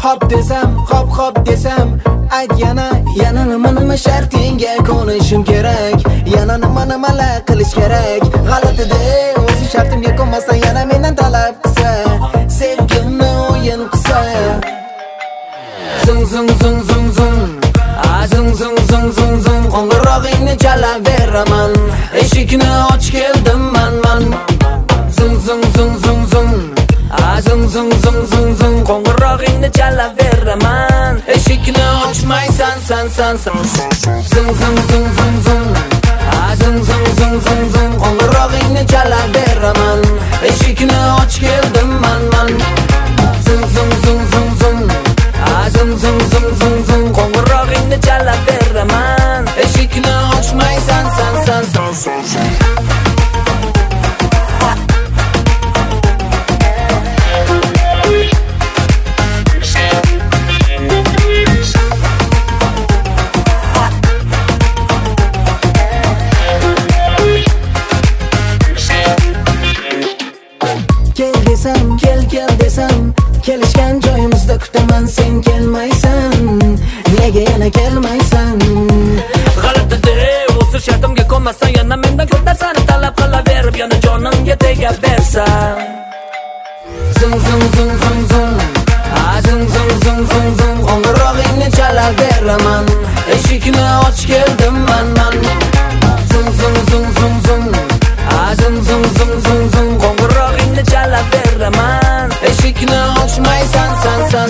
hop desam ayt yana nima shartingga ko'nishim kerak, yana nimalar qilish kerak. G'alatida o'zi shartimga ko'nmasa yana mendan talab qilsa, sevgimni o'yin qilsa. Zung zung zung zung zung, zung zung zung zung zung, qo'ng'irog'ingni chalaveraman, eshikni och keldim man. Zung zung zung zung zung, zung zung zung zung zung, qo'ng'irog'ingni chalaveraman, eshikni ochmaysan san. Zung zung zung zung zung, zung zung zung zung zung, qo'ng'irog'ingni chalaveraman, eshikni och keldim man. Zung zung zung zung zung, zung zung zung zung zung, qo'ng'irog'ingni chalaveraman, eshikni ochmaysan san. Kel desam, kelishgan joyimizda kutaman, sen kelmaysan, nega yana kelmaysan? G'alatida o'sir shartimga ko'nmassan, yana mendan ko'p narsani talab qilaverib, yana jonimga tegaversan. Zung zung zung zung zung, zung zung zung zung zung, qo'ng'irog'ingni chalaveraman, eshikni och keldim man. Zung zung zung zung zung, zung zung zung zung zung, qo'ng'irog'ingni chalaveraman, eshikni ochmaysan san.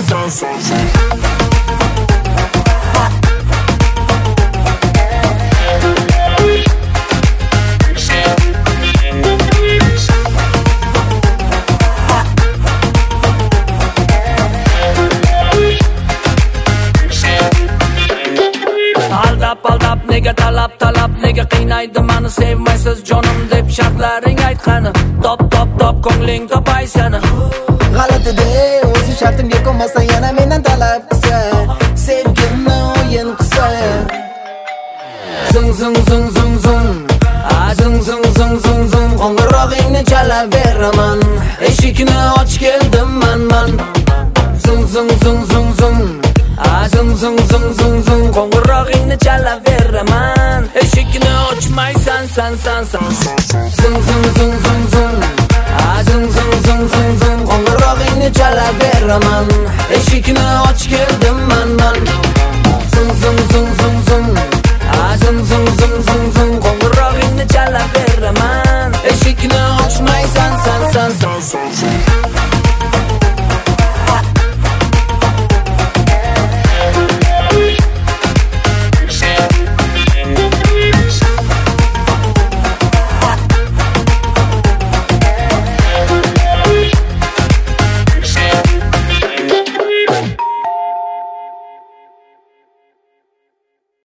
Aldab nega talab nega qiynaydi mani, sevmaysiz jonim deb shartlaring aytqani, top ko'ngling topaysan. G'alatida o'zi shartimga ko'nmasa yana mendan talab qilsa, sevgimni o'yin qilsa. Zung zung zung zung zung, zung zung zung zung zung, qo'ng'irog'ingni chalaveraman, eshikni och keldim man. Zung zung zung zung zung, zung zung zung zung zung, qo'ng'irog'ingni chalaveraman, eshikni ochmaysan san. Zung zung zung zung zung, zung zung zung zung zung, qo'ng'irog'ingni chalaveraman,